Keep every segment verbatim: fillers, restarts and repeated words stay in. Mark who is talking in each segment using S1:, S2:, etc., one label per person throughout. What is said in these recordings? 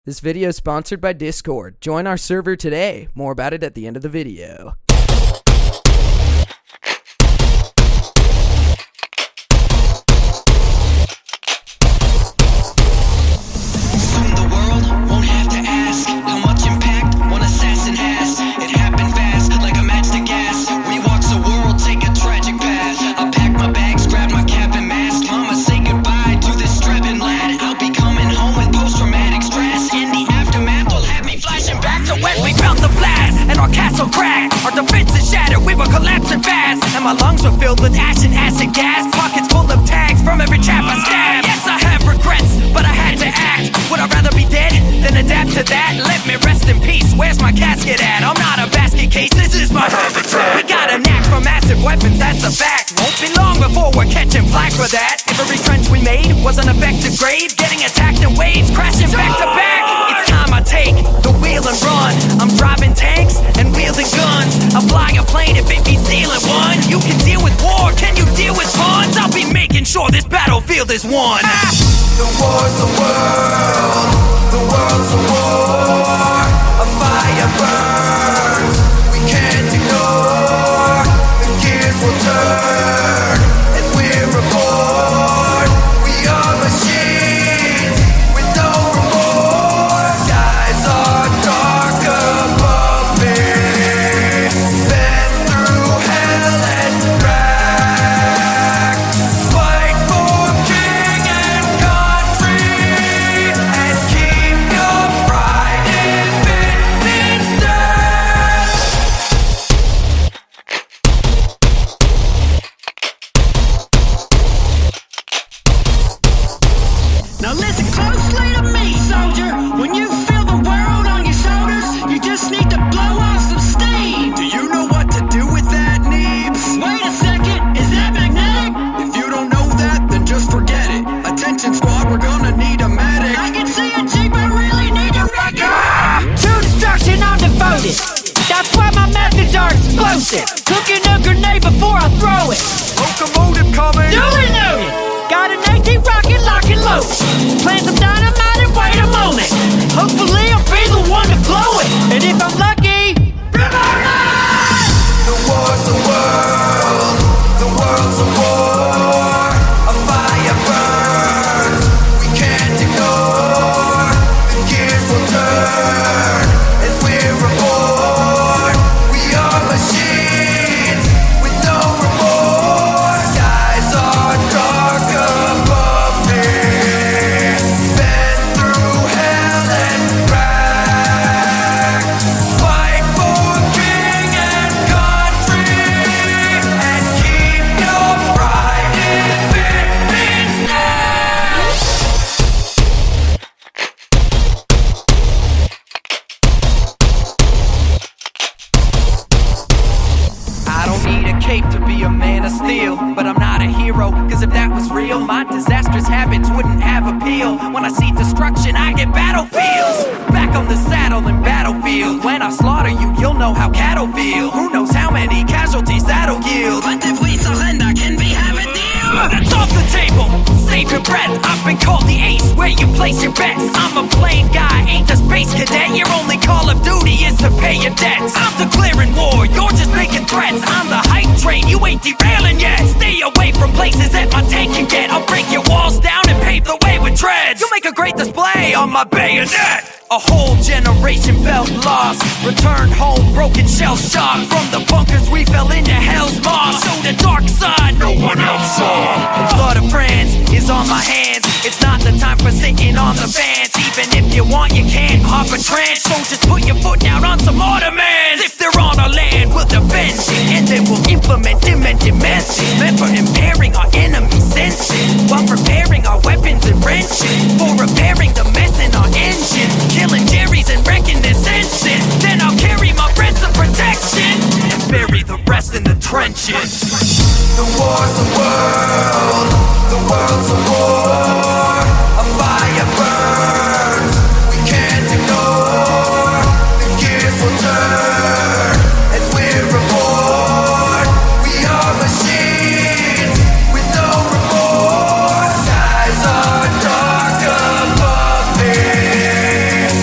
S1: This video is sponsored by Discord. Join our server today. More about it at the end of the video.
S2: Soon the world won't have to ask how much impact one assassin has. It happened fast, like a match to gas. We watch the world take a tragic path. I pack my bags, grab my cap and mask. Mama, say goodbye to this strapping lad. I'll be coming home with post-traumatic stress. In the aftermath, will have me flashing back to when we felt the blast and our castle cracked. Our defenses shattered, we were collapsing fast, and my lungs were filled with ash and acid gas. Pockets full of tags from every chap I stabbed. Yes, I have regrets, but I had to act. Would I rather be dead than adapt to that? Let me rest in peace, where's my casket at? I'm not a basket case, this is my habitat. We got a knack for massive weapons, that's a fact. Won't be long before we're catching flack for that. Every trench we made was an effective grave. Getting attacked in waves, crashing back to back. It's time I take the wheel and run. I'm driving tanks and wielding guns. I fly a plane if it be stealing one. You can deal with war, can you deal with puns? I'll be making sure this battlefield is won. Ah!
S3: The war's a world, the world's a war. A fire burns, we can't ignore. The gears will turn as we're aboard. We are machines with no remorse. Skies are dark above me. Been through hell and back. Fight for king and country, and keep your pride in Minster.
S4: Now listen closely to me, soldier. When you feel the world on your shoulders, you just need to blow off some steam.
S3: Do you know what to do with that, Neebs?
S4: Wait a second, is that magnetic?
S3: If you don't know that, then just forget it. Attention squad, we're gonna need a medic.
S4: I can see a Jeep, I really need a wreck it. To destruction, I'm devoted. That's why my methods are explosive. Cooking a grenade before I throw it.
S3: Locomotive coming.
S4: Duly noted. Got an eighteen rocket lock and load. Plant some dynamite and wait a moment. Hopefully I'll be the one to blow it. And if I'm lucky,
S3: The war's a world, the world's a war. A fire burns, we can't ignore. The gears will turn as we're aboard. We are machines with no remorse. Skies are dark above me. Been through hell and back. Fight for king and country, and keep your pride in Minster.
S2: I don't need a cape to be a man of steel, but I'm not a hero, cause if that was real, my disastrous habits wouldn't have appeal. When I see destruction, I get battlefields. Back on the saddle in battlefield. When I slaughter you, you'll know how cattle feel. Who knows how many casualties that'll yield. But if we surrender, can we have a deal? That's off the table, save your breath. I've been called the ace, where you place your bets. I'm a plain guy, ain't the space cadet. Your only call of duty is to pay your debts. I'm declaring war, you're just making threats. I'm the hype train, you ain't derailing yet. Stay away from places that my tank can get. I'll break your walls down and pave the way with treads. You'll make a great display on my bayonet. A whole generation felt lost, returned home broken, shell shocked. From the bunkers we fell into hell's maw. Show the dark side no one else saw. Blood of friends is on my hands. It's not the time for sitting on the fence. Even if you want, you can't hop a trance. So just put your foot down on some Ottomans. If they're on our land, we'll defend it, and then we'll implement demented methods meant for impairing our enemy's senses, while preparing our weapons and wrenches for repairing the mess in our engines. Killing Jerry's and wrecking their senses. Then I'll carry my friends some protection and bury the rest in the trenches.
S3: The war's a world, the world's a war. A fire burns, we can't ignore. The gears will turn as we're aboard. We are machines with no remorse. Skies are dark above me.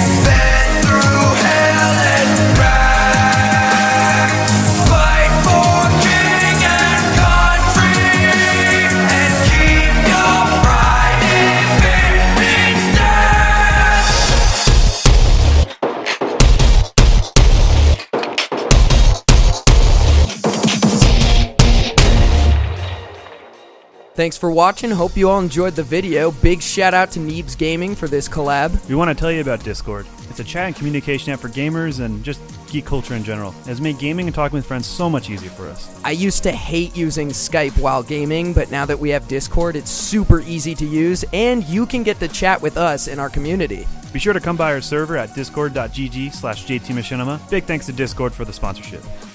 S1: Thanks for watching. Hope you all enjoyed the video. Big shout out to Neebs Gaming for this collab.
S5: We want to tell you about Discord. It's a chat and communication app for gamers and just geek culture in general. It has made gaming and talking with friends so much easier for us.
S1: I used to hate using Skype while gaming, but now that we have Discord, it's super easy to use, and you can get to chat with us in our community.
S5: Be sure to come by our server at discord.gg slash jtmachinima. Big thanks to Discord for the sponsorship.